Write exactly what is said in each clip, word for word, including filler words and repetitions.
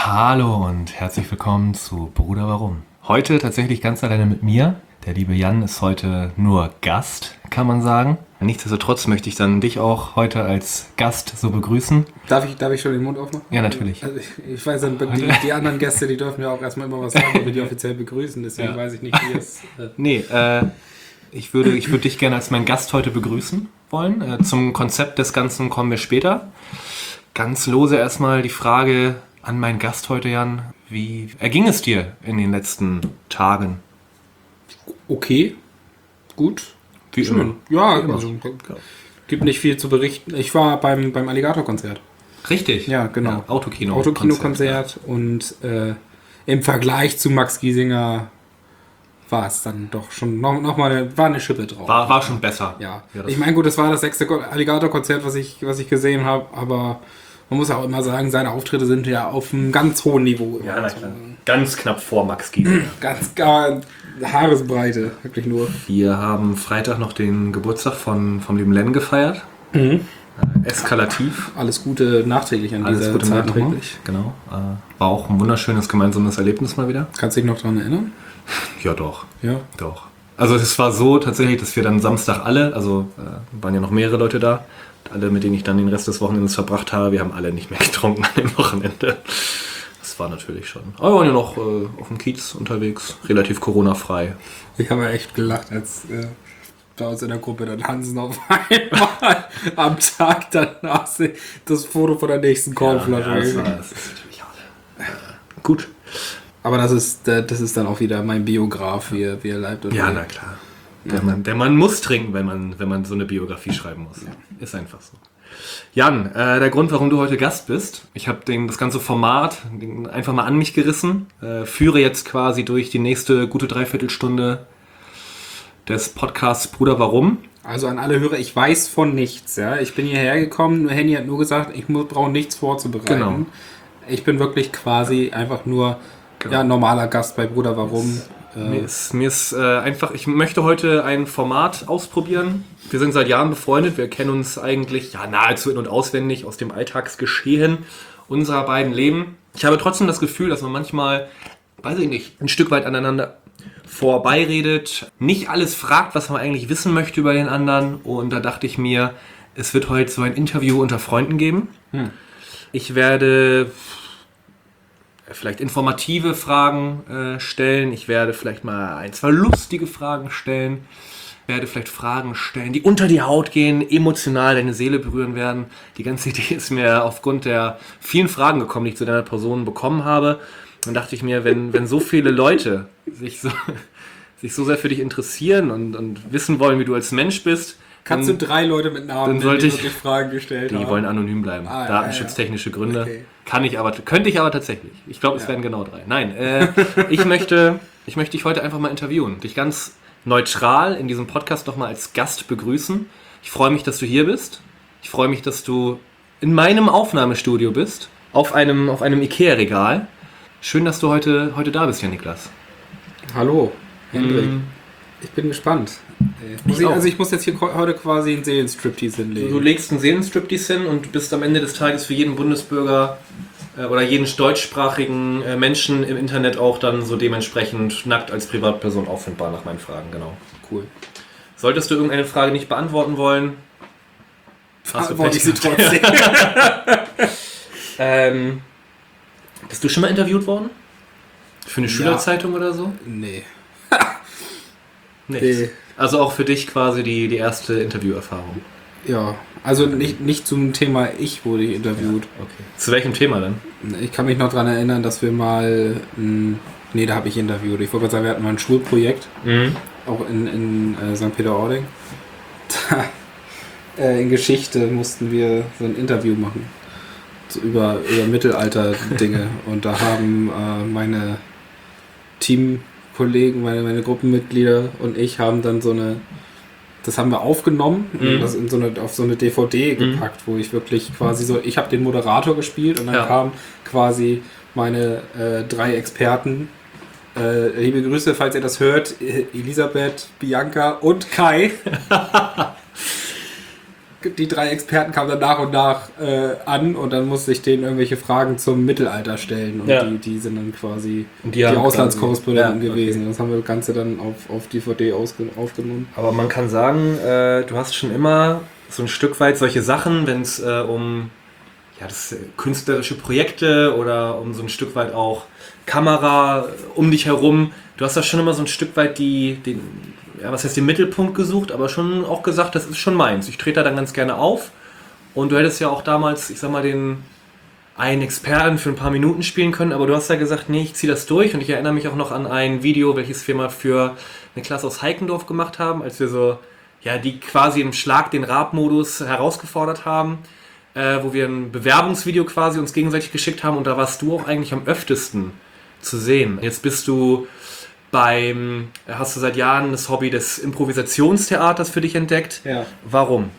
Hallo und herzlich willkommen zu Bruder Warum. Heute tatsächlich ganz alleine mit mir. Der liebe Jan ist heute nur Gast, kann man sagen. Nichtsdestotrotz möchte ich dann dich auch heute als Gast so begrüßen. Darf ich, darf ich schon den Mund aufmachen? Ja, natürlich. Also ich, ich weiß, die, die anderen Gäste, die dürfen ja auch erstmal immer was sagen, wenn wir die offiziell begrüßen. Deswegen ja. weiß ich nicht, wie es... Äh nee, äh, ich würde, ich würde dich gerne als meinen Gast heute begrüßen wollen. Äh, zum Konzept des Ganzen kommen wir später. Ganz lose erstmal die Frage an meinen Gast heute, Jan. Wie erging es dir in den letzten Tagen? Okay, gut. Wie schön. immer. Ja, Wie immer. Also, gibt nicht viel zu berichten. Ich war beim, beim Alligator-Konzert. Richtig? Ja, genau. Ja, Autokino. Autokino-Konzert und äh, im Vergleich zu Max Giesinger war es dann doch schon noch, noch mal eine, war eine Schippe drauf. War, war schon besser. Ja. Ja, ich meine, gut, das war das sechste Alligator-Konzert, was ich, was ich gesehen habe, aber man muss auch immer sagen, seine Auftritte sind ja auf einem ganz hohen Niveau. Ja, na klar. Ganz knapp vor Max Giesinger. Ganz gar Haaresbreite, wirklich nur. Wir haben Freitag noch den Geburtstag von, vom lieben Len gefeiert. Mhm. Äh, eskalativ. Alles Gute nachträglich an Alles dieser Gute Zeit nachträglich, genau. Äh, war auch ein wunderschönes gemeinsames Erlebnis mal wieder. Kannst du dich noch daran erinnern? Ja, doch. Ja. Doch. Also es war so tatsächlich, dass wir dann Samstag alle, also äh, waren ja noch mehrere Leute da, alle, mit denen ich dann den Rest des Wochenendes verbracht habe, wir haben alle nicht mehr getrunken an dem Wochenende. Das war natürlich schon. Aber wir waren ja noch äh, auf dem Kiez unterwegs, relativ Corona-frei. Ich habe ja echt gelacht, als äh, bei uns in der Gruppe dann Hansen auf einmal am Tag danach das Foto von der nächsten Kornflasche. Ja, ja, das, war, das ist natürlich auch, äh, gut. Aber das ist, das ist dann auch wieder mein Biograf, wie er, wie er leibt. Und ja, na klar. Der Mann, der Mann muss trinken, wenn man, wenn man so eine Biografie schreiben muss. Ja. Ist einfach so. Jan, äh, der Grund, warum du heute Gast bist, ich habe das ganze Format einfach mal an mich gerissen, äh, führe jetzt quasi durch die nächste gute Dreiviertelstunde des Podcasts Bruder Warum. Also an alle Hörer, ich weiß von nichts. Ja? Ich bin hierher gekommen, Henny hat nur gesagt, ich brauche nichts vorzubereiten. Genau. Ich bin wirklich quasi einfach nur genau. ja, normaler Gast bei Bruder Warum. Mir ist, mir ist äh, einfach, ich möchte heute ein Format ausprobieren. Wir sind seit Jahren befreundet, wir kennen uns eigentlich ja nahezu in- und auswendig aus dem Alltagsgeschehen unserer beiden Leben. Ich habe trotzdem das Gefühl, dass man manchmal, weiß ich nicht, ein Stück weit aneinander vorbeiredet, nicht alles fragt, was man eigentlich wissen möchte über den anderen. Und da dachte ich mir, es wird heute so ein Interview unter Freunden geben. Hm. Ich werde vielleicht informative Fragen äh, stellen. Ich werde vielleicht mal ein, zwei lustige Fragen stellen. Ich werde vielleicht Fragen stellen, die unter die Haut gehen, emotional deine Seele berühren werden. Die ganze Idee ist mir aufgrund der vielen Fragen gekommen, die ich zu deiner Person bekommen habe. Dann dachte ich mir, wenn, wenn so viele Leute sich so, sich so sehr für dich interessieren und, und wissen wollen, wie du als Mensch bist, kannst du drei Leute mit Namen, dann sollte die ich, wirklich Fragen gestellt die haben? wollen anonym bleiben. Ah, Datenschutztechnische ja, ja. Gründe. Okay. Kann ich aber, könnte ich aber tatsächlich. Ich glaube, es ja. werden genau drei. Nein, äh, ich möchte, ich möchte dich heute einfach mal interviewen. Dich ganz neutral in diesem Podcast nochmal als Gast begrüßen. Ich freue mich, dass du hier bist. Ich freue mich, dass du in meinem Aufnahmestudio bist. Auf einem, auf einem Ikea-Regal. Schön, dass du heute, heute da bist, Jan Niklas. Hallo, Hendrik. Mm. Ich bin gespannt. Muss ich, also ich muss jetzt hier heute quasi einen Seelenstriptease hinlegen. Du legst einen Seelenstriptease hin und bist am Ende des Tages für jeden Bundesbürger äh, oder jeden deutschsprachigen äh, Menschen im Internet auch dann so dementsprechend nackt als Privatperson auffindbar nach meinen Fragen, genau. Cool. Solltest du irgendeine Frage nicht beantworten wollen, beantworte ich sie trotzdem. ähm, bist du schon mal interviewt worden? Für eine ja. Schülerzeitung oder so? Nee. Nichts. Nee. Also auch für dich quasi die, die erste Interviewerfahrung. Ja, also nicht, nicht zum Thema ich wurde ich interviewt. Ja, okay. Zu welchem Thema denn? Ich kann mich noch daran erinnern, dass wir mal, mh, nee, da habe ich interviewt. Ich wollte gerade sagen, wir hatten mal ein Schulprojekt, mhm. auch in, in äh, Sankt Peter-Ording. äh, in Geschichte mussten wir so ein Interview machen. So über, über Mittelalter-Dinge. Und da haben äh, meine Teamkollegen, meine, meine Gruppenmitglieder und ich haben dann so eine, das haben wir aufgenommen, mhm. und das in so eine, auf so eine D V D gepackt, mhm. wo ich wirklich quasi so, ich habe den Moderator gespielt und dann ja. kamen quasi meine äh, drei Experten. Äh, liebe Grüße, falls ihr das hört, Elisabeth, Bianca und Kai. die drei Experten kamen dann nach und nach äh, an und dann musste ich denen irgendwelche Fragen zum Mittelalter stellen und ja. die, die sind dann quasi die, die Auslandskorrespondenten ja, gewesen. Okay. Das haben wir das Ganze dann auf, auf D V D ausge, aufgenommen. Aber man kann sagen, äh, du hast schon immer so ein Stück weit solche Sachen, wenn es äh, um ja, das, äh, künstlerische Projekte oder um so ein Stück weit auch Kamera um dich herum, du hast da schon immer so ein Stück weit die, den, ja, was heißt den Mittelpunkt gesucht, aber schon auch gesagt, das ist schon meins. Ich trete da dann ganz gerne auf und du hättest ja auch damals, ich sag mal, den einen Experten für ein paar Minuten spielen können, aber du hast ja gesagt, nee, ich ziehe das durch und ich erinnere mich auch noch an ein Video, welches wir mal für eine Klasse aus Heikendorf gemacht haben, als wir so, ja, die quasi im Schlag den Rab-Modus herausgefordert haben, äh, wo wir ein Bewerbungsvideo quasi uns gegenseitig geschickt haben und da warst du auch eigentlich am öftesten zu sehen. Jetzt bist du beim, hast du seit Jahren das Hobby des Improvisationstheaters für dich entdeckt. Ja. Warum?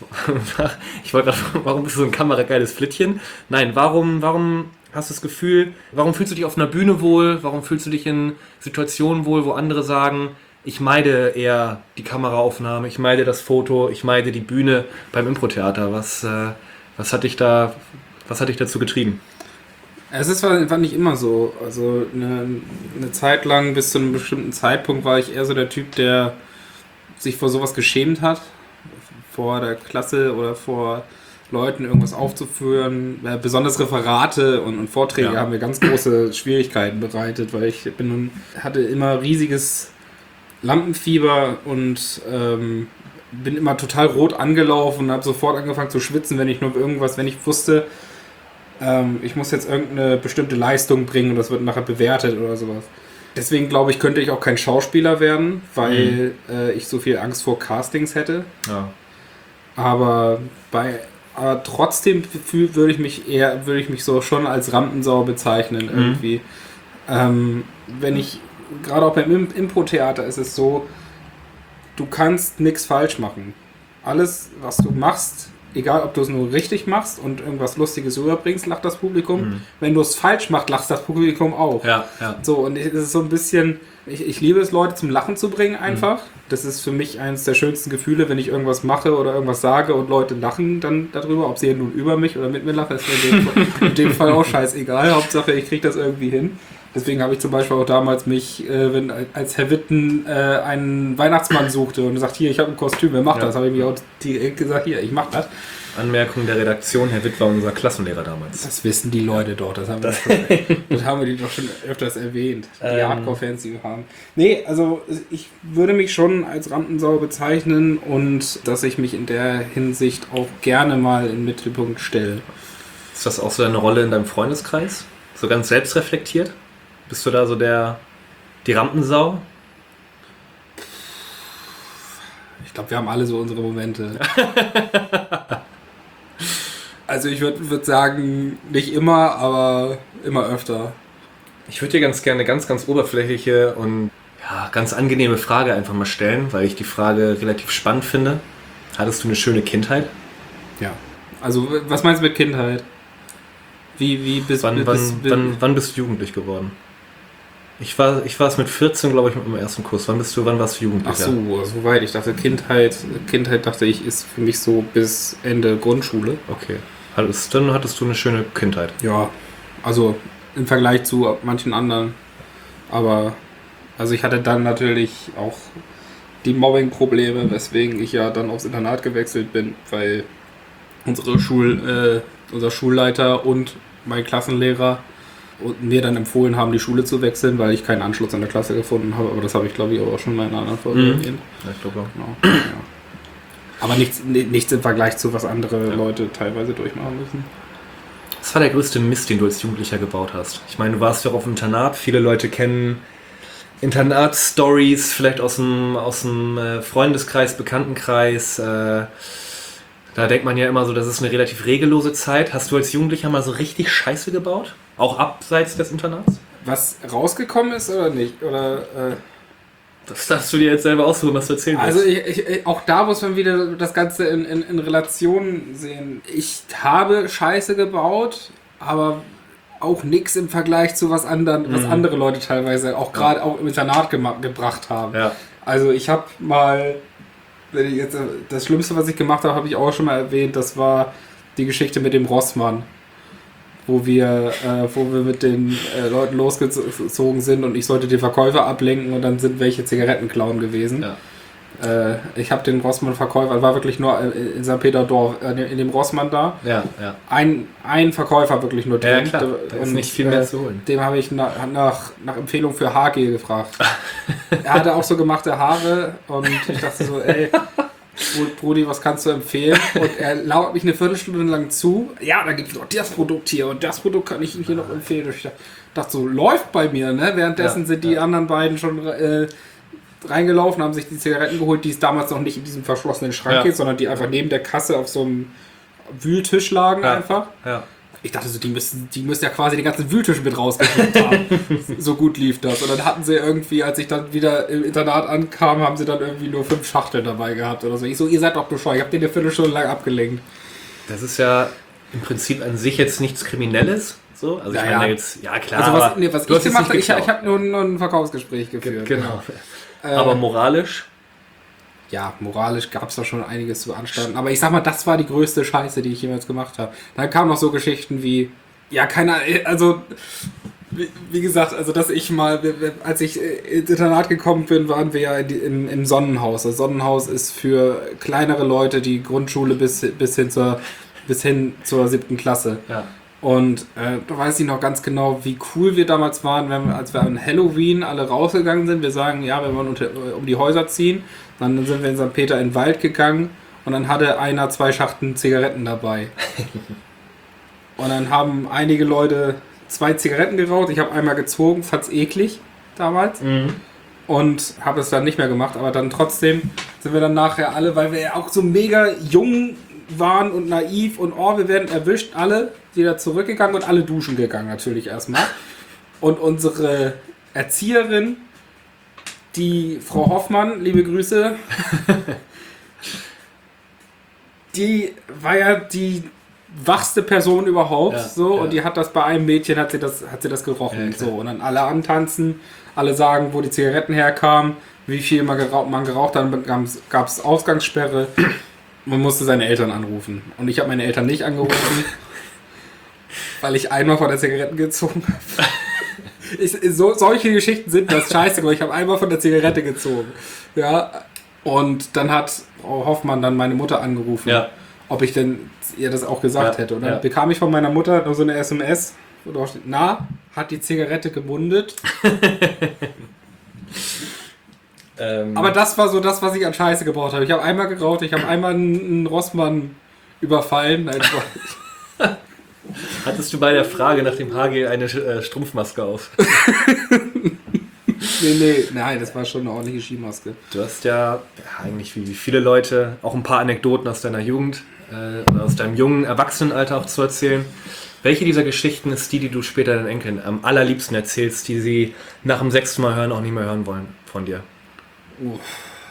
Ich wollte gerade fragen, warum bist du so ein kamerageiles Flittchen? Nein, warum, warum hast du das Gefühl, warum fühlst du dich auf einer Bühne wohl? Warum fühlst du dich in Situationen wohl, wo andere sagen, ich meide eher die Kameraaufnahme, ich meide das Foto, ich meide die Bühne beim Improtheater? Was, äh, was hat dich da, was hat dich dazu getrieben? Es ist, war nicht immer so. Also eine, eine Zeit lang, bis zu einem bestimmten Zeitpunkt, war ich eher so der Typ, der sich vor sowas geschämt hat. Vor der Klasse oder vor Leuten irgendwas aufzuführen. Besonders Referate und, und Vorträge ja. haben mir ganz große Schwierigkeiten bereitet, weil ich bin, hatte immer riesiges Lampenfieber und ähm, bin immer total rot angelaufen und habe sofort angefangen zu schwitzen, wenn ich nur irgendwas, wenn ich wusste, ähm, ich muss jetzt irgendeine bestimmte Leistung bringen und das wird nachher bewertet oder sowas. Deswegen glaube ich, könnte ich auch kein Schauspieler werden, weil mhm. äh, ich so viel Angst vor Castings hätte. Ja. Aber bei aber trotzdem würde ich mich eher, würde ich mich so schon als Rampensau bezeichnen mhm. irgendwie. Ähm, wenn ich, gerade auch beim Impro-Theater ist es so, du kannst nichts falsch machen. Alles, was du machst, egal ob du es nur richtig machst und irgendwas Lustiges rüberbringst, lacht das Publikum. Mhm. Wenn du es falsch machst, lacht das Publikum auch. Ja, ja. So, und es ist so ein bisschen, ich, ich liebe es, Leute zum Lachen zu bringen einfach. Mhm. Das ist für mich eines der schönsten Gefühle, wenn ich irgendwas mache oder irgendwas sage und Leute lachen dann darüber, ob sie nun über mich oder mit mir lachen, ist mir in dem, Fall, in dem Fall auch scheißegal. Hauptsache, ich kriege das irgendwie hin. Deswegen habe ich zum Beispiel auch damals mich, äh, wenn als Herr Witten äh, einen Weihnachtsmann suchte und sagt, hier, ich habe ein Kostüm, wer macht ja. das? Habe ich mir auch direkt gesagt, hier, ich mache das. Anmerkung der Redaktion, Herr Witt war unser Klassenlehrer damals. Das wissen die Leute doch, das haben, das wir, schon, das haben wir die doch schon öfters erwähnt, die ähm. Hardcore-Fans, die wir haben. Nee, also ich würde mich schon als Rampensau bezeichnen und dass ich mich in der Hinsicht auch gerne mal in den Mittelpunkt stelle. Ist das auch so eine Rolle in deinem Freundeskreis? So ganz selbstreflektiert? Bist du da so der, die Rampensau? Ich glaube, wir haben alle so unsere Momente. Also ich würde würd sagen, nicht immer, aber immer öfter. Ich würde dir ganz gerne eine ganz, ganz oberflächliche und ja, ganz angenehme Frage einfach mal stellen, weil ich die Frage relativ spannend finde. Hattest du eine schöne Kindheit? Ja. Also was meinst du mit Kindheit? Wie, wie bist, wann, bis, wann, bis, wann, wann bist du jugendlich geworden? Ich war, ich war es mit vierzehn, glaube ich, mit meinem ersten Kurs. Wann bist du, wann warst du Jugendlicher? Ach so, so weit. Ich dachte, Kindheit, Kindheit dachte ich, ist für mich so bis Ende Grundschule. Okay. Hattest, dann hattest du eine schöne Kindheit. Ja, also im Vergleich zu manchen anderen. Aber, also ich hatte dann natürlich auch die Mobbing-Probleme, weswegen ich ja dann aufs Internat gewechselt bin, weil unsere Schul, äh, unser Schulleiter und mein Klassenlehrer und mir dann empfohlen haben, die Schule zu wechseln, weil ich keinen Anschluss an der Klasse gefunden habe. Aber das habe ich, glaube ich, auch schon mal in einer anderen Folge erwähnt. Mhm. Ja, ich glaube auch. Genau. Ja. Aber nichts, nichts im Vergleich zu, was andere ja. Leute teilweise durchmachen müssen. Was war der größte Mist, den du als Jugendlicher gebaut hast? Ich meine, du warst ja auch auf dem Internat. Viele Leute kennen Internat-Stories, vielleicht aus dem, aus dem Freundeskreis, Bekanntenkreis. Äh, da denkt man ja immer so, das ist eine relativ regellose Zeit. Hast du als Jugendlicher mal so richtig Scheiße gebaut? Auch abseits des Internats? Was rausgekommen ist oder nicht? Oder, äh das darfst du dir jetzt selber aussuchen, was du erzählen willst. Also ich, ich, auch da muss man wieder das Ganze in, in, in Relation sehen. Ich habe Scheiße gebaut, aber auch nichts im Vergleich zu was anderen, mhm. was andere Leute teilweise auch gerade ja. auch im Internat gema- gebracht haben. Ja. Also ich habe mal wenn ich jetzt, das Schlimmste, was ich gemacht habe, habe ich auch schon mal erwähnt, das war die Geschichte mit dem Rossmann. Wo wir, äh, wo wir mit den äh, Leuten losgezogen sind und ich sollte den Verkäufer ablenken und dann sind welche Zigaretten klauen gewesen. Ja. Äh, ich habe den Rossmann-Verkäufer, war wirklich nur in Sankt Peter-Dorf, äh, in dem Rossmann da. Ja, ja. Ein, ein Verkäufer wirklich nur drin. Ja, klar. Da ist nicht viel mehr zu holen. Dem habe ich nach, nach, nach Empfehlung für Haargel gefragt. Er hatte auch so gemachte Haare und ich dachte so, ey, Brudi, was kannst du empfehlen? Und er lauert mich eine Viertelstunde lang zu. Ja, da gibt es noch das Produkt hier und das Produkt kann ich Ihnen hier noch empfehlen. Und ich dachte so, läuft bei mir, ne? Währenddessen ja, sind die ja. anderen beiden schon äh, reingelaufen, haben sich die Zigaretten geholt, die es damals noch nicht in diesem verschlossenen Schrank ja. gibt, sondern die einfach neben der Kasse auf so einem Wühltisch lagen ja. einfach. Ja. Ich dachte so, die müssen, die müssen ja quasi den ganzen Wühltisch mit rausgeschickt haben. So gut lief das. Und dann hatten sie irgendwie, als ich dann wieder im Internat ankam, haben sie dann irgendwie nur fünf Schachteln dabei gehabt oder so. Ich so, ihr seid doch bescheuert, ich hab den eine Viertelstunde lang abgelenkt. Das ist ja im Prinzip an sich jetzt nichts Kriminelles. So? Also ja, ich meine ja. jetzt, ja klar. Also was, nee, was ich gemacht habe, ich, ich habe nur, nur ein Verkaufsgespräch geführt. Genau. genau. Aber moralisch? Ja, moralisch gab es da schon einiges zu beanstanden. Aber ich sag mal, das war die größte Scheiße, die ich jemals gemacht habe. Dann kamen noch so Geschichten wie, ja, keine Ahnung, also, wie, wie gesagt, also, dass ich mal, als ich ins Internat gekommen bin, waren wir ja in die, im, im Sonnenhaus. Das Sonnenhaus ist für kleinere Leute die Grundschule bis, bis, hin, zur, bis hin zur siebten Klasse. Ja. Und äh, da weiß ich noch ganz genau, wie cool wir damals waren, wenn wir, als wir an Halloween alle rausgegangen sind. Wir sagen, ja, wir wollen unter, um die Häuser ziehen. Dann sind wir in Sankt Peter in den Wald gegangen und dann hatte einer zwei Schachteln Zigaretten dabei. Und dann haben einige Leute zwei Zigaretten geraucht. Ich habe einmal gezogen, fand's eklig damals. Mhm. Und habe es dann nicht mehr gemacht. Aber dann trotzdem sind wir dann nachher alle, weil wir ja auch so mega jung waren und naiv und oh, wir werden erwischt, alle wieder zurückgegangen und alle duschen gegangen natürlich erstmal. Und unsere Erzieherin, die Frau Hoffmann, liebe Grüße, die war ja die wachste Person überhaupt, ja, so, ja. Und die hat das bei einem Mädchen, hat sie das, hat sie das gerochen, ja, so, und dann alle antanzen, alle sagen, wo die Zigaretten herkamen, wie viel man geraucht, man geraucht hat, dann gab es Ausgangssperre. Man musste seine Eltern anrufen. Und ich habe meine Eltern nicht angerufen, weil ich einmal von der Zigarette gezogen habe. Ich, so, solche Geschichten sind das scheiße, aber ich habe einmal von der Zigarette gezogen. Ja, und dann hat Frau Hoffmann dann meine Mutter angerufen, ja. ob ich denn ihr das auch gesagt ja, hätte. Und dann ja. bekam ich von meiner Mutter nur so eine S M S, wo drauf steht, na, hat die Zigarette gemundet? Ähm, Aber das war so das, was ich an Scheiße gebraucht habe. Ich habe einmal geraucht, ich habe einmal einen Rossmann überfallen. Nein, hattest du bei der Frage nach dem Hagel eine äh, Strumpfmaske auf? nee, nee, nein, das war schon eine ordentliche Skimaske. Du hast ja, ja eigentlich wie viele Leute auch ein paar Anekdoten aus deiner Jugend äh, oder aus deinem jungen Erwachsenenalter auch zu erzählen. Welche dieser Geschichten ist die, die du später deinen Enkeln am allerliebsten erzählst, die sie nach dem sechsten Mal hören auch nicht mehr hören wollen von dir? Uff.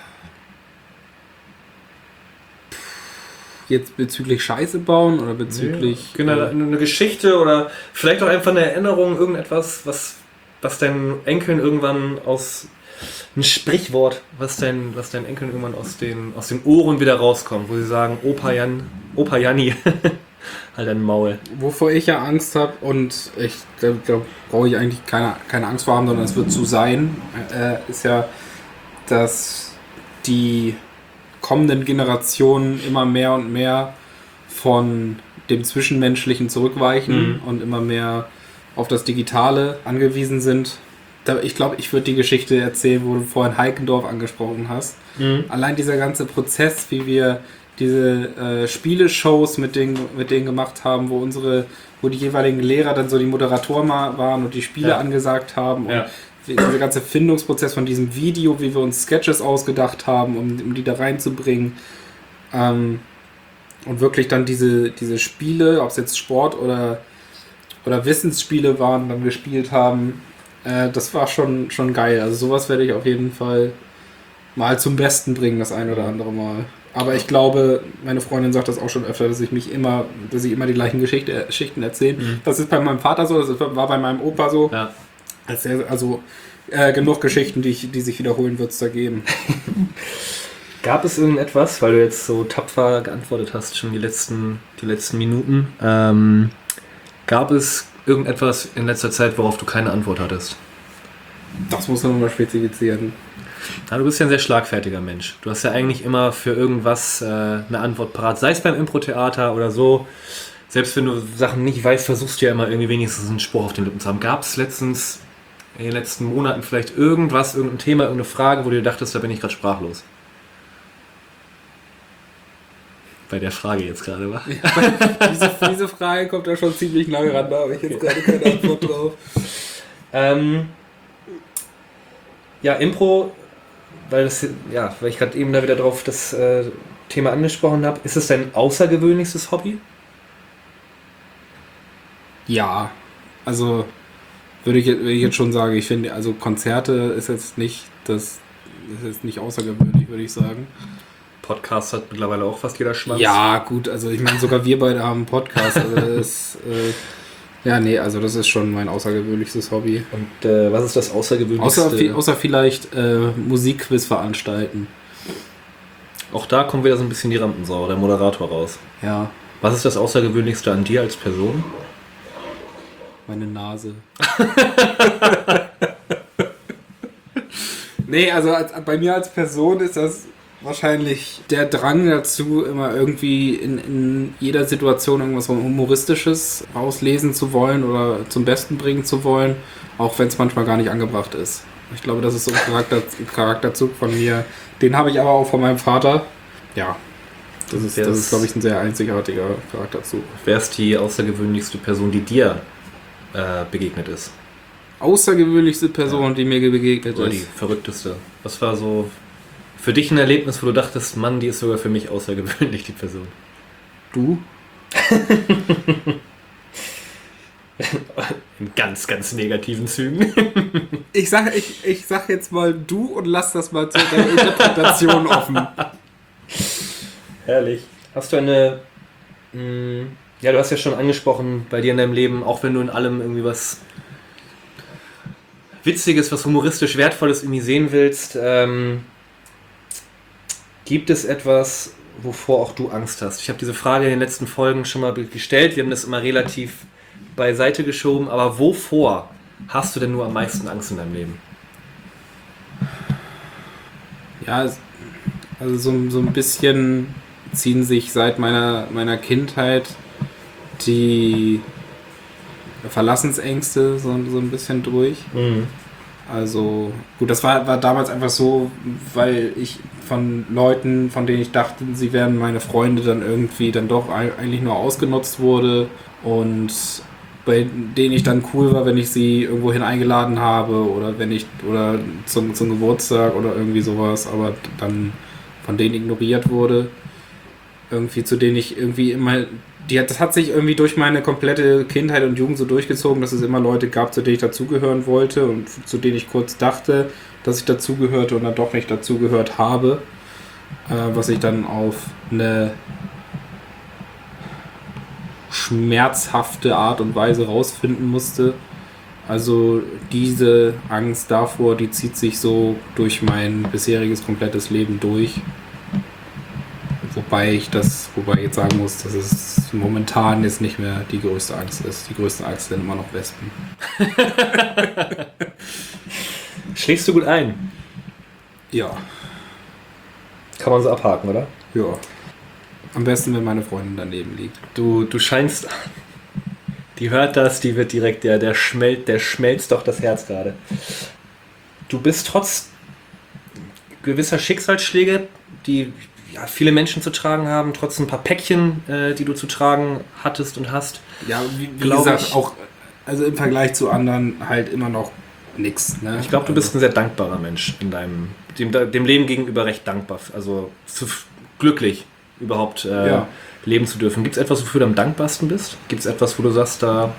Jetzt bezüglich Scheiße bauen oder bezüglich... Ja, genau, eine Geschichte oder vielleicht auch einfach eine Erinnerung, irgendetwas, was, was deinen Enkeln irgendwann aus... Ein Sprichwort, was dein, was deinen Enkeln irgendwann aus den, aus den Ohren wieder rauskommt, wo sie sagen, Opa Jan, Opa Janni, halt ein Maul. Wovor ich ja Angst habe und ich glaube, da brauche ich eigentlich keine, keine Angst vor haben, sondern es wird so sein, äh, ist ja, dass die kommenden Generationen immer mehr und mehr von dem Zwischenmenschlichen zurückweichen mhm. und immer mehr auf das Digitale angewiesen sind. Da, ich glaube, ich würde die Geschichte erzählen, wo du vorhin Heikendorf angesprochen hast. Mhm. Allein dieser ganze Prozess, wie wir diese äh, Spieleshows mit denen, mit denen gemacht haben, wo unsere, wo die jeweiligen Lehrer dann so die Moderatoren waren und die Spiele ja. angesagt haben und ja. dieser ganze Findungsprozess von diesem Video, wie wir uns Sketches ausgedacht haben, um, um die da reinzubringen. Ähm, und wirklich dann diese, diese Spiele, ob es jetzt Sport oder, oder Wissensspiele waren, dann gespielt haben, äh, das war schon, schon geil. Also sowas werde ich auf jeden Fall mal zum Besten bringen, das ein oder andere Mal. Aber ich glaube, meine Freundin sagt das auch schon öfter, dass ich mich immer, dass ich immer die gleichen Geschichte, Geschichten erzähle. Mhm. Das ist bei meinem Vater so, das war bei meinem Opa so. Ja. Also äh, genug Geschichten, die, ich, die sich wiederholen, wird es da geben. Gab es irgendetwas, weil du jetzt so tapfer geantwortet hast, schon die letzten, die letzten Minuten, ähm, gab es irgendetwas in letzter Zeit, worauf du keine Antwort hattest? Das muss man nochmal spezifizieren. Ja, du bist ja ein sehr schlagfertiger Mensch. Du hast ja eigentlich immer für irgendwas äh, eine Antwort parat, sei es beim Impro-Theater oder so. Selbst wenn du Sachen nicht weißt, versuchst du ja immer irgendwie wenigstens einen Spruch auf den Lippen zu haben. Gab es letztens, in den letzten Monaten vielleicht irgendwas, irgendein Thema, irgendeine Frage, wo du dir dachtest, da bin ich gerade sprachlos? Bei der Frage jetzt gerade, wa? Ja, diese, diese Frage kommt da schon ziemlich lange ran, da habe ich jetzt gerade keine Antwort drauf. Ähm, ja, Impro, weil, das, ja, weil ich gerade eben da wieder drauf das äh, Thema angesprochen habe, ist es dein außergewöhnlichstes Hobby? Ja, also würde ich, würde ich jetzt schon sagen, ich finde, also Konzerte ist jetzt nicht das ist jetzt nicht außergewöhnlich, würde ich sagen. Podcast hat mittlerweile auch fast jeder Schwanz. Ja, gut, also ich meine, sogar wir beide haben einen Podcast, also das ist, äh, ja, nee, also das ist schon mein außergewöhnlichstes Hobby. Und äh, was ist das außergewöhnlichste? Außer, außer vielleicht äh, Musikquiz veranstalten. Auch da kommt wieder so ein bisschen die Rampensau, der Moderator raus. Ja. Was ist das Außergewöhnlichste an dir als Person? Meine Nase. Nee, also als, bei mir als Person ist das wahrscheinlich der Drang dazu, immer irgendwie in, in jeder Situation irgendwas Humoristisches rauslesen zu wollen oder zum Besten bringen zu wollen, auch wenn es manchmal gar nicht angebracht ist. Ich glaube, das ist so ein, Charakter, ein Charakterzug von mir. Den habe ich aber auch von meinem Vater. Ja, das ist, das ist glaube ich, ein sehr einzigartiger Charakterzug. Wer ist die außergewöhnlichste Person, die dir äh, begegnet ist? Außergewöhnlichste Person, ja, die mir begegnet Oder ist? die verrückteste. Was war so für dich ein Erlebnis, wo du dachtest, Mann, die ist sogar für mich außergewöhnlich, die Person? Du? In ganz, ganz negativen Zügen. Ich sag, ich, ich sag jetzt mal du und lass das mal zu deiner Interpretation offen. Herrlich. Hast du eine... Mh, ja, du hast ja schon angesprochen, bei dir in deinem Leben, auch wenn du in allem irgendwie was Witziges, was humoristisch Wertvolles irgendwie sehen willst, ähm, gibt es etwas, wovor auch du Angst hast? Ich habe diese Frage in den letzten Folgen schon mal gestellt. Wir haben das immer relativ beiseite geschoben. Aber wovor hast du denn nur am meisten Angst in deinem Leben? Ja, also so, so ein bisschen ziehen sich seit meiner, meiner Kindheit die Verlassensängste so, so ein bisschen durch. Mhm. Also, gut, das war, war damals einfach so, weil ich von Leuten, von denen ich dachte, sie wären meine Freunde, dann irgendwie dann doch eigentlich nur ausgenutzt wurde und bei denen ich dann cool war, wenn ich sie irgendwohin eingeladen habe oder wenn ich oder zum, zum Geburtstag oder irgendwie sowas, aber dann von denen ignoriert wurde. Irgendwie zu denen ich irgendwie immer, die hat, das hat sich irgendwie durch meine komplette Kindheit und Jugend so durchgezogen, dass es immer Leute gab, zu denen ich dazugehören wollte und zu denen ich kurz dachte, dass ich dazugehörte und dann doch nicht dazugehört habe, äh, was ich dann auf eine schmerzhafte Art und Weise rausfinden musste. Also diese Angst davor, die zieht sich so durch mein bisheriges komplettes Leben durch. Wobei ich das, wobei ich jetzt sagen muss, dass es momentan jetzt nicht mehr die größte Angst ist. Die größte Angst sind immer noch Wespen. Schlägst du gut ein? Ja. Kann man so abhaken, oder? Ja. Am besten, wenn meine Freundin daneben liegt. Du, du scheinst... Die hört das, die wird direkt... Der, der, schmelzt, der schmelzt doch das Herz gerade. Du bist trotz gewisser Schicksalsschläge, die... ja, viele Menschen zu tragen haben, trotz ein paar Päckchen, äh, die du zu tragen hattest und hast. Ja, wie, wie gesagt, ich, auch also im Vergleich zu anderen halt immer noch nix. Ne? Ich glaube, du bist ein sehr dankbarer Mensch in deinem, dem, dem Leben gegenüber recht dankbar. Also zu, glücklich überhaupt äh, ja. leben zu dürfen. Gibt es etwas, wofür du am dankbarsten bist? Gibt es etwas, wo du sagst, da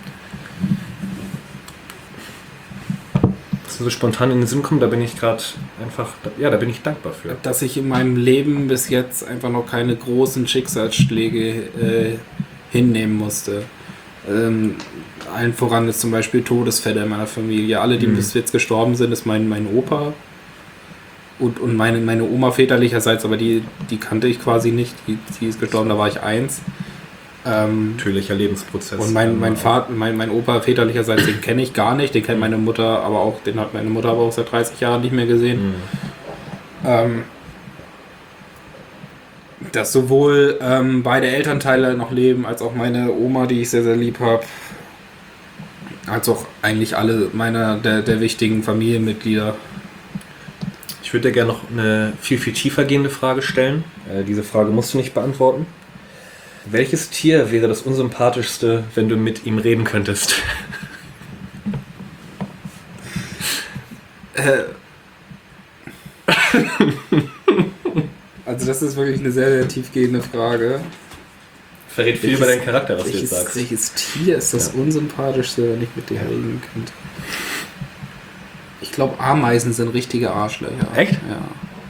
so spontan in den Sinn kommt, da bin ich gerade einfach, ja, da bin ich dankbar für. Dass ich in meinem Leben bis jetzt einfach noch keine großen Schicksalsschläge äh, hinnehmen musste. Ähm, allen voran ist zum Beispiel Todesfälle in meiner Familie. Alle, die mhm. bis jetzt gestorben sind, ist mein, mein Opa. Und, und meine, meine Oma väterlicherseits, aber die, die kannte ich quasi nicht. Die, die ist gestorben, da war ich eins. Ähm, Natürlicher Lebensprozess. Und mein, mein Vater, mein, mein Opa väterlicherseits, den kenne ich gar nicht. Den kennt meine Mutter, aber auch, den hat meine Mutter aber auch seit dreißig Jahren nicht mehr gesehen. Mhm. Ähm, dass sowohl ähm, beide Elternteile noch leben, als auch meine Oma, die ich sehr, sehr lieb habe, als auch eigentlich alle meiner der, der wichtigen Familienmitglieder. Ich würde dir gerne noch eine viel, viel tiefer gehende Frage stellen. Äh, diese Frage musst du nicht beantworten. Welches Tier wäre das unsympathischste, wenn du mit ihm reden könntest? Äh. Also das ist wirklich eine sehr, sehr tiefgehende Frage. Verrät viel welches, über deinen Charakter, was welches, du jetzt sagst. Welches Tier ist das ja. unsympathischste, wenn ich mit dir reden könnte? Ich glaube, Ameisen sind richtige Arschlöcher. Echt? Ja.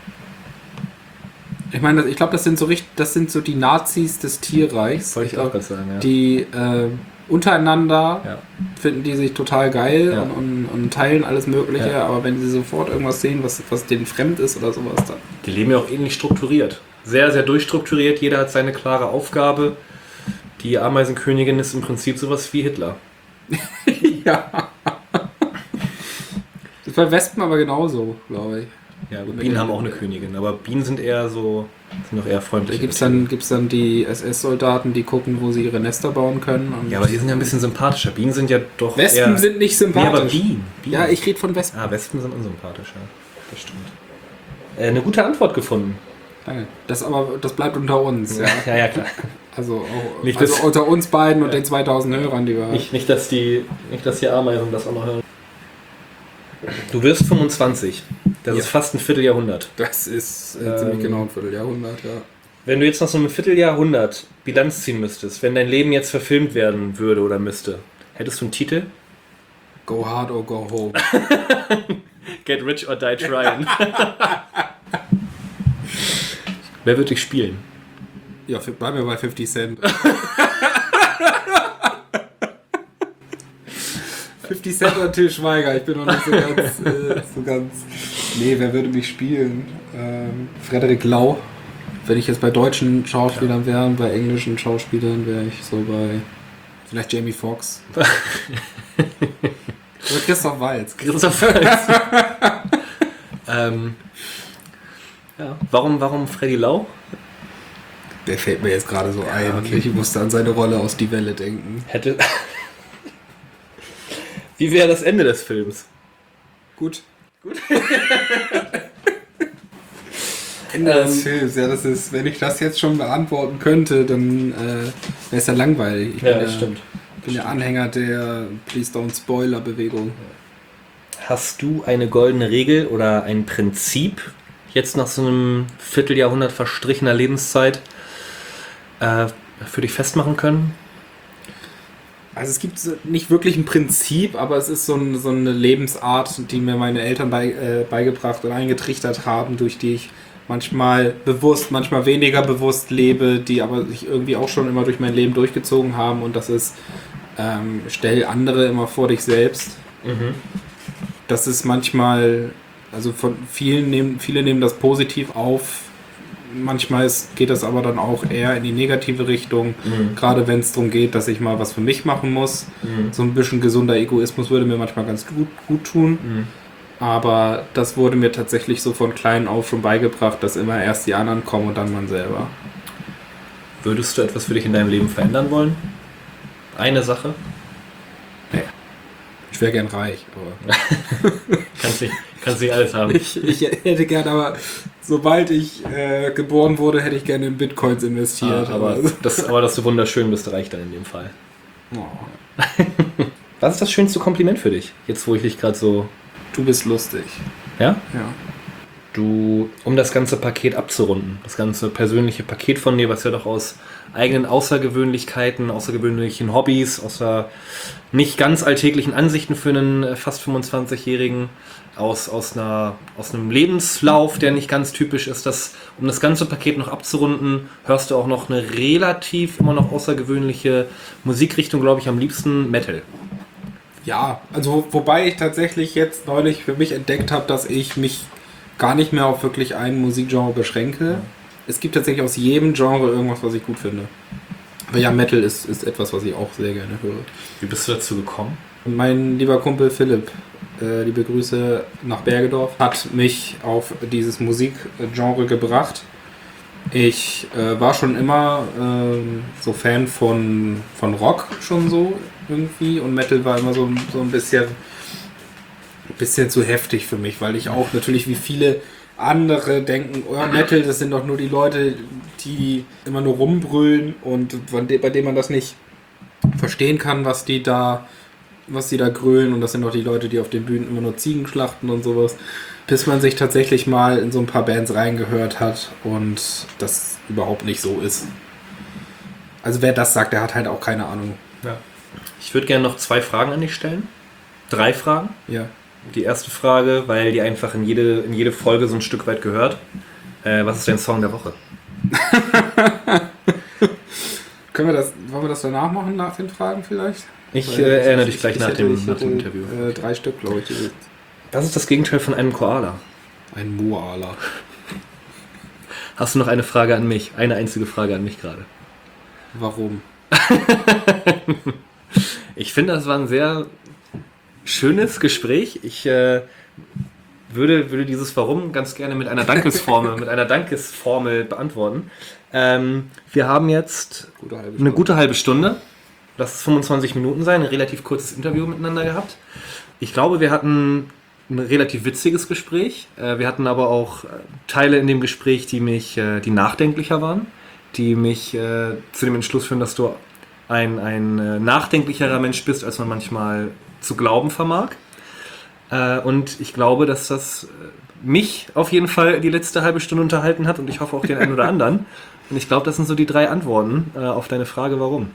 Ich meine, ich glaube, das sind so richtig, das sind so die Nazis des Tierreichs. Wollte ich auch gerade sagen, ja. Die äh, untereinander ja. finden die sich total geil ja. und, und, und teilen alles Mögliche, ja. aber wenn sie sofort irgendwas sehen, was, was denen fremd ist oder sowas, dann. Die leben ja auch ähnlich strukturiert. Sehr, sehr durchstrukturiert. Jeder hat seine klare Aufgabe. Die Ameisenkönigin ist im Prinzip sowas wie Hitler. Ja. Das ist bei Wespen aber genauso, glaube ich. Ja, gut, Bienen haben auch eine Königin, aber Bienen sind eher so, sind doch eher freundlich. Da gibt es dann, gibt's dann die S S-Soldaten, die gucken, wo sie ihre Nester bauen können. Und ja, aber die sind ja ein bisschen sympathischer. Bienen sind ja doch Wespen eher, sind nicht sympathisch. Nee, aber Bienen, Bienen. Ja, ich rede von Wespen. Ah, Wespen sind unsympathischer. Das stimmt. Äh, eine gute Antwort gefunden. Danke. Das aber, das bleibt unter uns. Ja, ja, ja, klar. Also, auch, nicht, also dass, unter uns beiden und ja. den zweitausend Hörern, die wir haben. Nicht, nicht, dass die, nicht, dass die Ameisen das auch noch hören. Du wirst fünfundzwanzig. Das ja. ist fast ein Vierteljahrhundert. Das ist äh, ähm, ziemlich genau ein Vierteljahrhundert, ja. Wenn du jetzt noch so ein Vierteljahrhundert Bilanz ziehen müsstest, wenn dein Leben jetzt verfilmt werden würde oder müsste, hättest du einen Titel? Go hard or go home. Get rich or die trying. Wer wird dich spielen? Ja, bleiben wir bei fifty Cent. fifty Cent oder Til Schweiger, ich bin noch nicht so ganz, äh, so ganz... Nee, wer würde mich spielen? Ähm, Frederik Lau. Wenn ich jetzt bei deutschen Schauspielern wäre, bei englischen Schauspielern wäre ich so bei... Vielleicht Jamie Foxx. Oder Christoph Waltz. Christoph Waltz. ähm, ja. Warum, warum Freddy Lau? Der fällt mir jetzt gerade so ein. Ja, okay. Ich musste an seine Rolle aus Die Welle denken. Hätte... Wie wäre das Ende des Films? Gut. Gut. Ende ähm, des Films, ja, das ist, wenn ich das jetzt schon beantworten könnte, dann äh, wäre es ja langweilig. Ich ja, bin das ja, stimmt. Ich bin der Anhänger der Please Don't Spoiler Bewegung. Hast du eine goldene Regel oder ein Prinzip, jetzt nach so einem Vierteljahrhundert verstrichener Lebenszeit, äh, für dich festmachen können? Also es gibt nicht wirklich ein Prinzip, aber es ist so, ein, so eine Lebensart, die mir meine Eltern bei, äh, beigebracht und eingetrichtert haben, durch die ich manchmal bewusst, manchmal weniger bewusst lebe, die aber sich irgendwie auch schon immer durch mein Leben durchgezogen haben, und das ist, ähm, stell andere immer vor dich selbst. Mhm. Das ist manchmal, also von vielen nehmen, viele nehmen das positiv auf. Manchmal ist, geht das aber dann auch eher in die negative Richtung, mhm. gerade wenn es darum geht, dass ich mal was für mich machen muss. Mhm. So ein bisschen gesunder Egoismus würde mir manchmal ganz gut, gut tun. Mhm. Aber das wurde mir tatsächlich so von klein auf schon beigebracht, dass immer erst die anderen kommen und dann man selber. Würdest du etwas für dich in deinem Leben verändern wollen? Eine Sache? Nee. Ich wäre gern reich, aber... kannst nicht, kannst nicht alles haben. Ich, ich hätte gern, aber... Sobald ich äh, geboren wurde, hätte ich gerne in Bitcoins investiert. Ah, aber, das, aber dass du wunderschön bist, reicht dann in dem Fall. Oh. Was ist das schönste Kompliment für dich? Jetzt, wo ich dich gerade so... Du bist lustig. Ja? Ja. Du, um das ganze Paket abzurunden, das ganze persönliche Paket von dir, was ja doch aus eigenen Außergewöhnlichkeiten, außergewöhnlichen Hobbys, außer nicht ganz alltäglichen Ansichten für einen fast fünfundzwanzigjährigen, aus, aus, einer, aus einem Lebenslauf, der nicht ganz typisch ist, dass, um das ganze Paket noch abzurunden, hörst du auch noch eine relativ immer noch außergewöhnliche Musikrichtung, glaube ich, am liebsten Metal. Ja, also wobei ich tatsächlich jetzt neulich für mich entdeckt habe, dass ich mich gar nicht mehr auf wirklich ein Musikgenre beschränke. Ja. Es gibt tatsächlich aus jedem Genre irgendwas, was ich gut finde. Aber ja, Metal ist, ist etwas, was ich auch sehr gerne höre. Wie bist du dazu gekommen? Mein lieber Kumpel Philipp, äh, liebe Grüße nach Bergedorf, hat mich auf dieses Musikgenre gebracht. Ich äh, war schon immer äh, so Fan von, von Rock schon so irgendwie und Metal war immer so, so ein bisschen, ein bisschen zu heftig für mich, weil ich auch natürlich wie viele andere denken, oh, Metal, das sind doch nur die Leute, die immer nur rumbrüllen und bei denen man das nicht verstehen kann, was die da, was die da grölen, und das sind doch die Leute, die auf den Bühnen immer nur Ziegen schlachten und sowas, bis man sich tatsächlich mal in so ein paar Bands reingehört hat und das überhaupt nicht so ist. Also wer das sagt, der hat halt auch keine Ahnung. Ja. Ich würde gerne noch zwei Fragen an dich stellen. Drei Fragen. Ja. Die erste Frage, weil die einfach in jede, in jede Folge so ein Stück weit gehört. Äh, was ist dein Song der Woche? Können wir das, wollen wir das danach machen, nach den Fragen vielleicht? Ich äh, erinnere dich gleich ich nach, hätte, dem, ich nach hätte, dem Interview. Äh, drei Stück, glaube ich. Die Was ist das Gegenteil von einem Koala? Ein Moala. Hast du noch eine Frage an mich? Eine einzige Frage an mich gerade. Warum? Ich finde, das war ein sehr schönes Gespräch. Ich äh, würde, würde dieses Warum ganz gerne mit einer Dankesformel, mit einer Dankesformel beantworten. Ähm, wir haben jetzt gute eine gute halbe Stunde. Lass es fünfundzwanzig Minuten sein, ein relativ kurzes Interview miteinander gehabt. Ich glaube, wir hatten ein relativ witziges Gespräch. Wir hatten aber auch Teile in dem Gespräch, die mich, die nachdenklicher waren, die mich zu dem Entschluss führen, dass du ein, ein nachdenklicherer Mensch bist, als man manchmal zu glauben vermag. Und ich glaube, dass das mich auf jeden Fall die letzte halbe Stunde unterhalten hat und ich hoffe auch den einen oder anderen. Und ich glaube, das sind so die drei Antworten auf deine Frage, warum.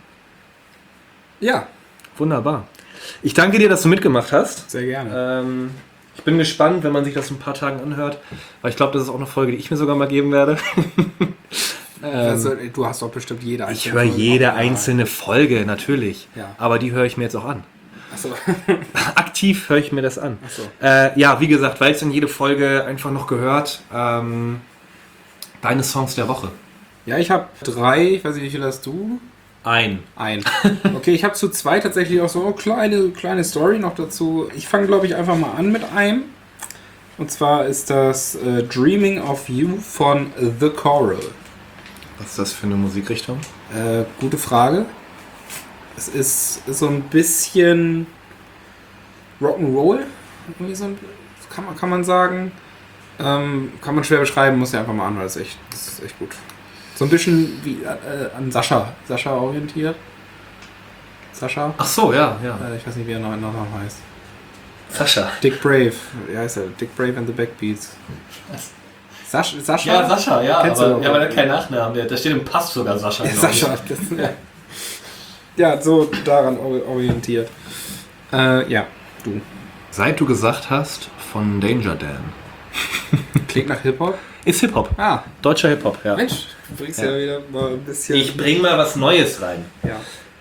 Ja. Wunderbar. Ich danke dir, dass du mitgemacht hast. Sehr gerne. Ähm, ich bin gespannt, wenn man sich das in ein paar Tagen anhört, weil ich glaube, das ist auch eine Folge, die ich mir sogar mal geben werde. ähm, also, du hast doch bestimmt jede einzelne Folge. Ich höre jede einzelne Folge, natürlich. Ja. Aber die höre ich mir jetzt auch an. Ach so. Aktiv höre ich mir das an. Ach so. Äh, ja, wie gesagt, weil es in jede Folge einfach noch gehört, ähm, deine Songs der Woche. Ja, ich habe drei, ich weiß nicht, wie viel hast du? Ein. Ein. Okay, ich habe zu zwei tatsächlich auch so eine kleine, kleine Story noch dazu. Ich fange, glaube ich, einfach mal an mit einem. Und zwar ist das äh, Dreaming of You von The Coral. Was ist das für eine Musikrichtung? Äh, gute Frage. Es ist so ein bisschen Rock'n'Roll, irgendwie so ein, kann man, kann man sagen. Ähm, kann man schwer beschreiben, muss ja einfach mal an, weil es echt, das ist echt gut. So ein bisschen wie äh, an Sascha. Sascha orientiert. Sascha? Ach so, ja, ja. Äh, ich weiß nicht, wie er noch, noch heißt. Sascha. Dick Brave. Wie heißt er? Dick Brave and the Backbeats. Was? Sasch, Sascha? Ja, Sascha, ja. Kennst aber, du ja, aber der hat keinen Nachnamen. Der, der steht im Pass sogar, Sascha. Ja, Sascha. Das, ja. ja, so daran orientiert. Äh, ja, du. Seit du gesagt hast von Danger Dan. Klingt nach Hip-Hop? Ist Hip-Hop. Ah. Deutscher Hip-Hop, ja. Mensch, du bringst ja. ja wieder mal ein bisschen... Ich bring mal was Neues rein. Ja.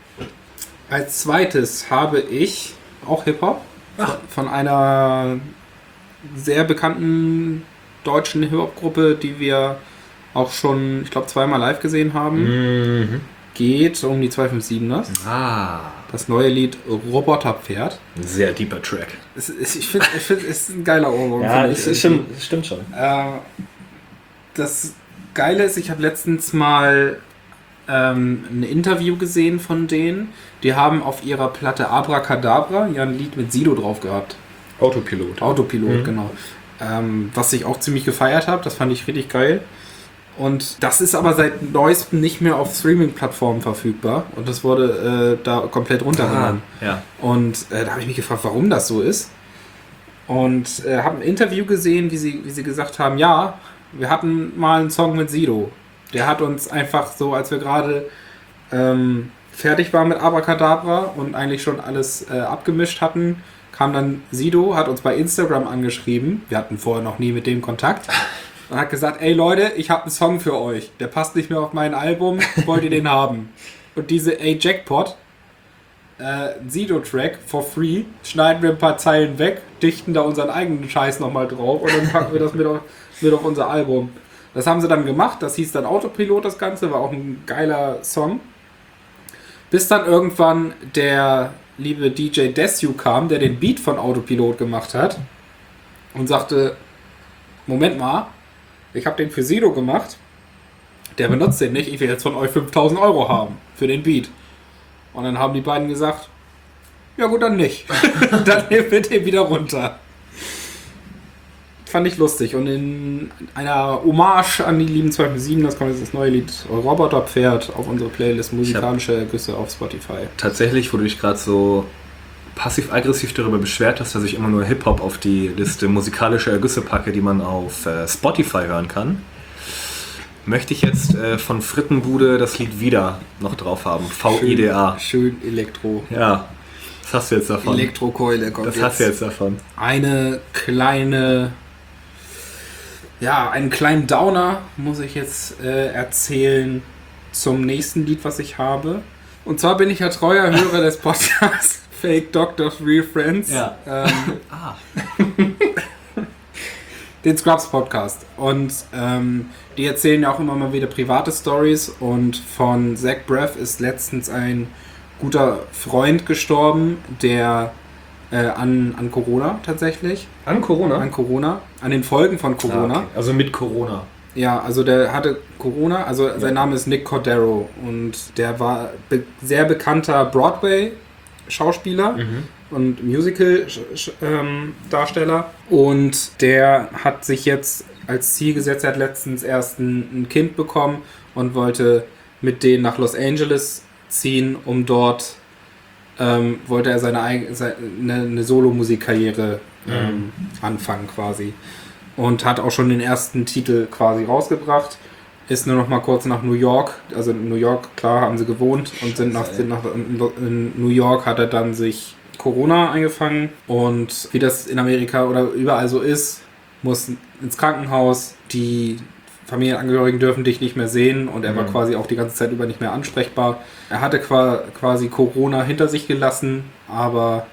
Als zweites habe ich auch Hip-Hop Ach. von einer sehr bekannten deutschen Hip-Hop-Gruppe, die wir auch schon, ich glaube, zweimal live gesehen haben. Mhm. Geht um die zwei fünf siebers. Ah. Das neue Lied Roboterpferd. Ein sehr deeper Track. Es ist, ich finde, ich find, es ist ein geiler Ohrwurm. Ja, es ist schon, das stimmt schon. Äh, das Geile ist, ich habe letztens mal ähm, ein Interview gesehen von denen. Die haben auf ihrer Platte Abracadabra ja ein Lied mit Sido drauf gehabt. Autopilot. Autopilot, mhm. genau. Ähm, was ich auch ziemlich gefeiert habe. Das fand ich richtig geil. Und das ist aber seit neuestem nicht mehr auf Streaming-Plattformen verfügbar. Und das wurde äh, da komplett runtergenommen. Ah, ja. Und äh, da habe ich mich gefragt, warum das so ist. Und äh, habe ein Interview gesehen, wie sie, wie sie gesagt haben, ja, wir hatten mal einen Song mit Sido. Der hat uns einfach so, als wir gerade ähm, fertig waren mit Abracadabra und eigentlich schon alles äh, abgemischt hatten, kam dann Sido, hat uns bei Instagram angeschrieben. Wir hatten vorher noch nie mit dem Kontakt. Und hat gesagt, ey Leute, ich habe einen Song für euch. Der passt nicht mehr auf mein Album, wollt ihr den haben? Und diese A Jackpot, äh, einen Sido-Track for free, schneiden wir ein paar Zeilen weg, dichten da unseren eigenen Scheiß nochmal drauf und dann packen wir das mit auf, mit auf unser Album. Das haben sie dann gemacht, das hieß dann Autopilot, das Ganze, war auch ein geiler Song. Bis dann irgendwann der liebe D J Desu kam, der den Beat von Autopilot gemacht hat und sagte, Moment mal, ich habe den für Sido gemacht, der benutzt den nicht, ich will jetzt von euch fünftausend Euro haben für den Beat. Und dann haben die beiden gesagt, ja gut, dann nicht. Dann nehmen wir den wieder runter. Fand ich lustig. Und in einer Hommage an die lieben zwei sieben, das kommt jetzt das neue Lied Roboterpferd auf unsere Playlist musikalische Ergüsse auf Spotify. Tatsächlich, wo du dich gerade so passiv-aggressiv darüber beschwert hast, dass ich immer nur Hip-Hop auf die Liste musikalische Ergüsse packe, die man auf äh, Spotify hören kann, möchte ich jetzt äh, von Frittenbude das Lied wieder noch drauf haben. V I D A. Schön, schön Elektro. Ja, was hast du jetzt davon? Elektrokeule kommt Das jetzt. hast du jetzt davon. Eine kleine, ja, einen kleinen Downer muss ich jetzt äh, erzählen zum nächsten Lied, was ich habe. Und zwar bin ich ja treuer Hörer des Podcasts Fake Doctors Real Friends. Ja. Ähm, Ah. den Scrubs Podcast. Und ähm, die erzählen ja auch immer mal wieder private Stories. Und von Zach Braff ist letztens ein guter Freund gestorben, der äh, an, an Corona tatsächlich. An Corona? An Corona. An den Folgen von Corona. Ah, okay. Also mit Corona. Ja, also der hatte Corona, also ja. Sein Name ist Nick Cordero und der war be- sehr bekannter Broadway-Schauspieler mhm. und Musical-Darsteller und der hat sich jetzt als Ziel gesetzt, er hat letztens erst ein, ein Kind bekommen und wollte mit denen nach Los Angeles ziehen, um dort ähm, wollte er seine, eigene, seine eine Solo-Musikkarriere ähm, mhm. anfangen quasi. Und hat auch schon den ersten Titel quasi rausgebracht. Ist nur noch mal kurz nach New York. Also in New York, klar, haben sie gewohnt. Und sind nach, sind nach in New York hat er dann sich Corona eingefangen. Und wie das in Amerika oder überall so ist, muss ins Krankenhaus. Die Familienangehörigen dürfen dich nicht mehr sehen. Und er war mhm. quasi auch die ganze Zeit über nicht mehr ansprechbar. Er hatte quasi Corona hinter sich gelassen, aber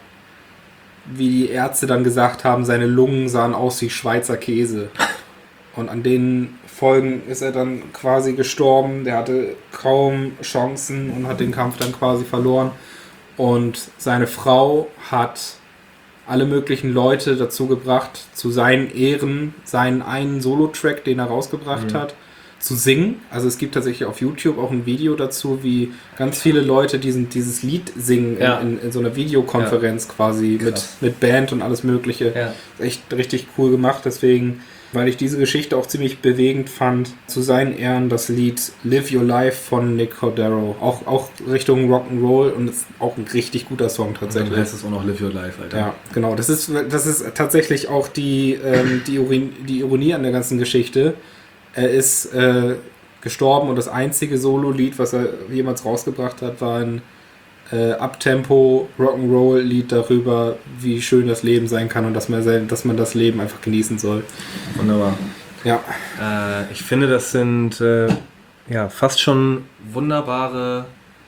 wie die Ärzte dann gesagt haben, seine Lungen sahen aus wie Schweizer Käse. Und an den Folgen ist er dann quasi gestorben. Der hatte kaum Chancen und hat den Kampf dann quasi verloren. Und seine Frau hat alle möglichen Leute dazu gebracht, zu seinen Ehren seinen einen Solo-Track, den er rausgebracht mhm. hat, zu singen. Also es gibt tatsächlich auf YouTube auch ein Video dazu, wie ganz viele Leute diesen, dieses Lied singen ja. in, in, in so einer Videokonferenz ja. quasi mit, mit Band und alles mögliche. Ja. Echt richtig cool gemacht, deswegen, weil ich diese Geschichte auch ziemlich bewegend fand, zu seinen Ehren das Lied Live Your Life von Nick Cordero. Auch, auch Richtung Rock'n'Roll und ist auch ein richtig guter Song tatsächlich. Und dann heißt es auch noch Live Your Life, Alter. Ja, genau. Das ist, das ist tatsächlich auch die, ähm, die, Ironie, die Ironie an der ganzen Geschichte. Er ist äh, gestorben und das einzige Solo-Lied, was er jemals rausgebracht hat, war ein äh, Uptempo Rock'n'Roll-Lied darüber, wie schön das Leben sein kann und dass man, sein, dass man das Leben einfach genießen soll. Wunderbar. Ja. Äh, ich finde, das sind äh, ja, fast schon wunderbare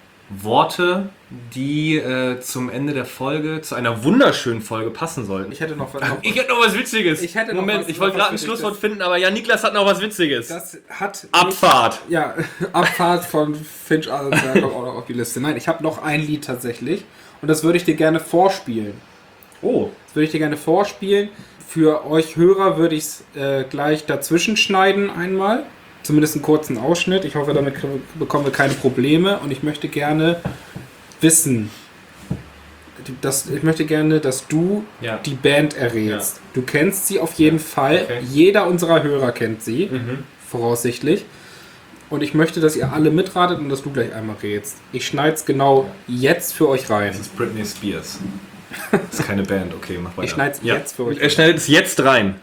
Worte, die äh, zum Ende der Folge, zu einer wunderschönen Folge passen sollten. Ich hätte noch, noch Ich hätte noch was Witziges. Ich hätte Moment, noch was, ich wollte gerade ein Schlusswort finden, aber ja, Niklas hat noch was Witziges. Das hat Abfahrt. Nicht, ja, Abfahrt von Finch Allenberg kommt auch noch auf die Liste. Nein, ich habe noch ein Lied tatsächlich und das würde ich dir gerne vorspielen. Oh. Das würde ich dir gerne vorspielen. Für euch Hörer würde ich es äh, gleich dazwischen schneiden einmal. Zumindest einen kurzen Ausschnitt. Ich hoffe, damit bekommen wir keine Probleme. Und ich möchte gerne wissen, dass, ich möchte gerne, dass du ja. die Band errätst. Ja. Du kennst sie auf jeden ja. Fall. Okay. Jeder unserer Hörer kennt sie, mhm. voraussichtlich. Und ich möchte, dass ihr alle mitratet und dass du gleich einmal rätst. Ich schneide es genau jetzt für euch rein. Das ist Britney Spears. Das ist keine Band. Okay, mach weiter. Ich schneide es ja. jetzt für euch rein. Er schneidet es jetzt rein.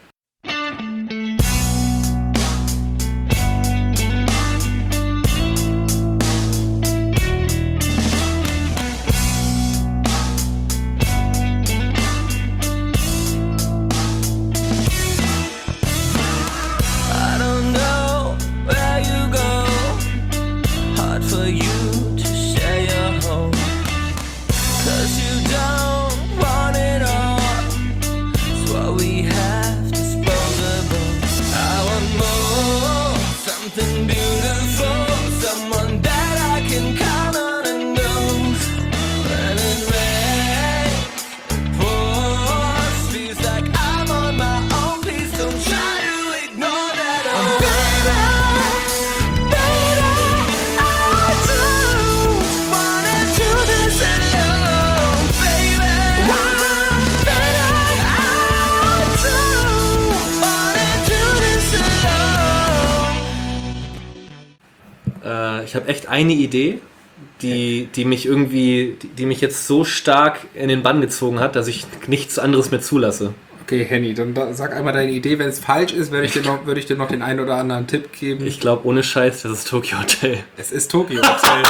ich habe echt eine Idee, die, die mich irgendwie, die, die mich jetzt so stark in den Bann gezogen hat, dass ich nichts anderes mehr zulasse. Okay, Henny, dann da, sag einmal deine Idee. Wenn es falsch ist, würde ich, dir noch, würde ich dir noch den einen oder anderen Tipp geben. Ich glaube, ohne Scheiß, das ist Tokyo Hotel. Es ist Tokyo Hotel.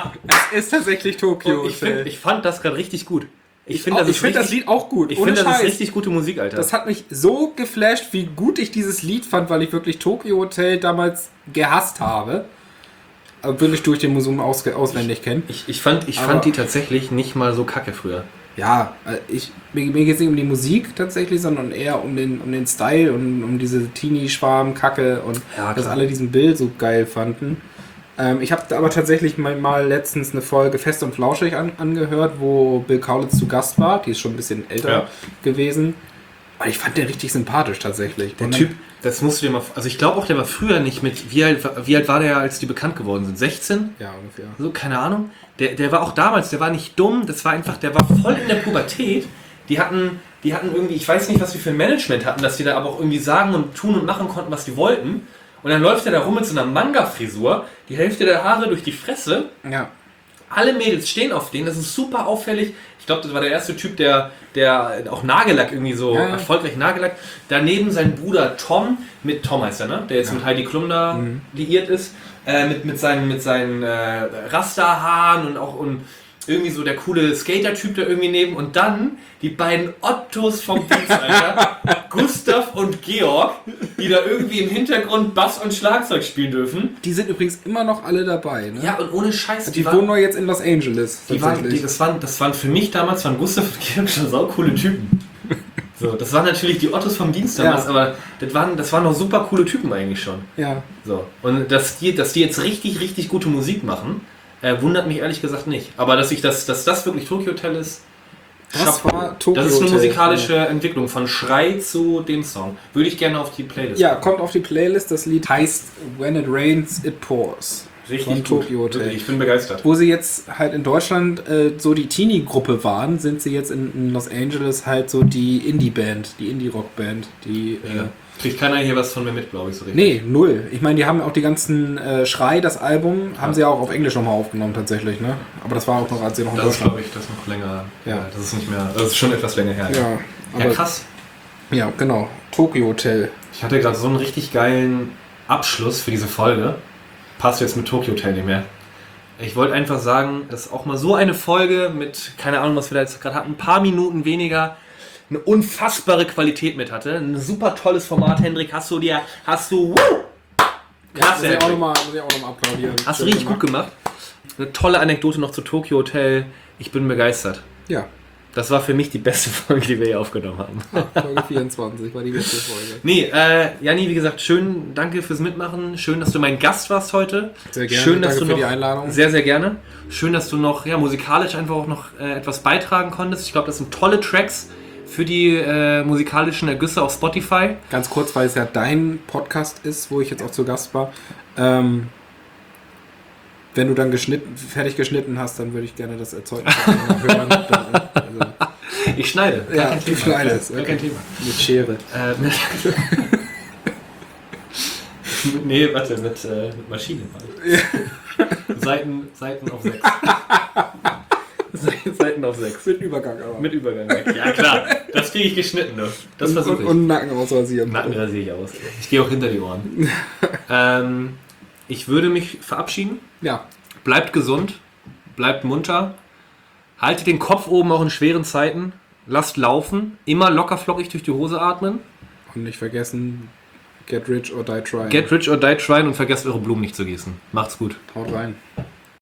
Es ist tatsächlich Tokyo Und ich, Hotel. find, ich fand das gerade richtig gut. Ich Ich, finde auch- das, ich find das Lied auch gut. Ich ohne finde, das ist Scheiß. richtig gute Musik, Alter. Das hat mich so geflasht, wie gut ich dieses Lied fand, weil ich wirklich Tokyo Hotel damals gehasst habe. Aber wirklich durch den Museum aus, auswendig kenne. ich, ich fand, ich Aber- fand die tatsächlich nicht mal so kacke früher. Ja, äh, ich, mir, mir geht es nicht um die Musik tatsächlich, sondern eher um den, um den Style und um diese Teenie-Schwarm-Kacke und Ja, dass klar. alle diesen Bild so geil fanden. Ähm, ich habe aber tatsächlich mal, mal letztens eine Folge Fest und Flauschig an, angehört, wo Bill Kaulitz zu Gast war. Die ist schon ein bisschen älter Ja. gewesen. Aber ich fand den richtig sympathisch tatsächlich. Der Und dann- Typ, das musst du dir mal... Also ich glaube auch, der war früher nicht mit... Wie alt, wie alt war der, als die bekannt geworden sind? sechzehn? Ja, ungefähr. So, keine Ahnung. Der, der war auch damals, der war nicht dumm, das war einfach, der war voll in der Pubertät. Die hatten, die hatten irgendwie, ich weiß nicht, was die für ein Management hatten, dass die da aber auch irgendwie sagen und tun und machen konnten, was die wollten. Und dann läuft er da rum mit so einer Manga-Frisur, die Hälfte der Haare durch die Fresse. Ja. Alle Mädels stehen auf denen, das ist super auffällig. Ich glaube, das war der erste Typ, der, der auch Nagellack irgendwie so Ja, ja. erfolgreich Nagellack. Daneben sein Bruder Tom, mit Tom heißt er, ne? Der jetzt Ja. mit Heidi Klum da Mhm. liiert ist, äh, mit, mit seinen, mit seinen äh, Rasterhaaren und auch und irgendwie so der coole Skater-Typ da irgendwie neben. Und dann die beiden Ottos vom Dienst, Alter. Gustav und Georg, die da irgendwie im Hintergrund Bass und Schlagzeug spielen dürfen. Die sind übrigens immer noch alle dabei. Ne? Ja, und ohne Scheiß. Die waren- wohnen nur jetzt in Los Angeles. Die waren, tatsächlich. die, das, waren, das waren für mich damals, waren Gustav und Georg schon saucoole Typen. So, das waren natürlich die Ottos vom Dienst damals, Ja. aber das waren, das waren noch super coole Typen eigentlich schon. ja. So. Und dass die, dass die jetzt richtig, richtig gute Musik machen, äh, wundert mich ehrlich gesagt nicht. Aber dass ich das, dass das wirklich Tokyo Hotel ist, Das Chapeau. war Tokyo Das ist eine Hotel. musikalische Entwicklung von Schrei zu dem Song. Würde ich gerne auf die Playlist. Ja, kommt auf die Playlist. Das Lied heißt When It Rains, It Pours. Richtig von gut. Tokyo Hotel. Wirklich, ich bin begeistert. Wo sie jetzt halt in Deutschland äh, so die Teenie-Gruppe waren, sind sie jetzt in, in Los Angeles halt so die Indie-Band, die Indie-Rock-Band. Die, Ja. äh, Kriegt keiner hier was von mir mit, glaube ich, so richtig. nee, null. Ich meine, die haben auch die ganzen äh, Schrei, das Album, haben Ja. sie ja auch auf Englisch nochmal aufgenommen tatsächlich, ne? Aber das war auch noch, als sie noch in Das ist, Deutschland glaube ich, das noch länger. Ja. Ja. Das ist nicht mehr. Das ist schon etwas länger her. Ja, Ja, aber, krass. ja, genau. Tokyo Hotel. Ich hatte gerade so einen richtig geilen Abschluss für diese Folge. Passt jetzt mit Tokyo Hotel nicht mehr. Ich wollte einfach sagen, dass auch mal so eine Folge mit, keine Ahnung, was wir da jetzt gerade hatten, ein paar Minuten weniger, eine unfassbare Qualität mit hatte. Ein super tolles Format, Hendrik. Hast du dir, hast du, woo! Ja, Klasse, muss ich auch Hendrik. nochmal noch applaudieren. Hast du Schön richtig gut gemacht. Eine tolle Anekdote noch zu Tokyo Hotel. Ich bin begeistert. Ja, Das war für mich die beste Folge, die wir hier aufgenommen haben. Folge vierundzwanzig war die beste Folge. Nee, äh, Janni, wie gesagt, schön, danke fürs Mitmachen. Schön, dass du mein Gast warst heute. Sehr gerne. Schön, dass Danke du für noch, die Einladung. Sehr, sehr gerne. Schön, dass du noch ja, musikalisch einfach auch noch äh, etwas beitragen konntest. Ich glaube, das sind tolle Tracks für die äh, musikalischen Ergüsse auf Spotify. Ganz kurz, weil es ja dein Podcast ist, wo ich jetzt auch zu Gast war. Ähm, wenn du dann geschnitten, fertig geschnitten hast, dann würde ich gerne das Erzeugnis noch hören. Dann, also, Ich schneide. Gar ja, kein du Thema. schneidest. Gar Okay. kein Thema. Mit Schere. Äh, mit mit- nee, warte, mit, äh, mit Maschine. Halt. Seiten, Seiten auf sechs. Seiten auf sechs. Mit Übergang aber. Mit Übergang weg. Ja klar, das kriege ich geschnitten. Ne? Das und, versuche und, ich. und Nacken ausrasieren. Nacken rasiere ich aus. Ich gehe auch hinter die Ohren. ähm, ich würde mich verabschieden. Ja, Bleibt gesund, bleibt munter, haltet den Kopf oben auch in schweren Zeiten, lasst laufen, immer locker flockig durch die Hose atmen, und nicht vergessen, get rich or die trying. get rich or die trying und vergesst eure Blumen nicht zu gießen. Macht's gut. Haut rein.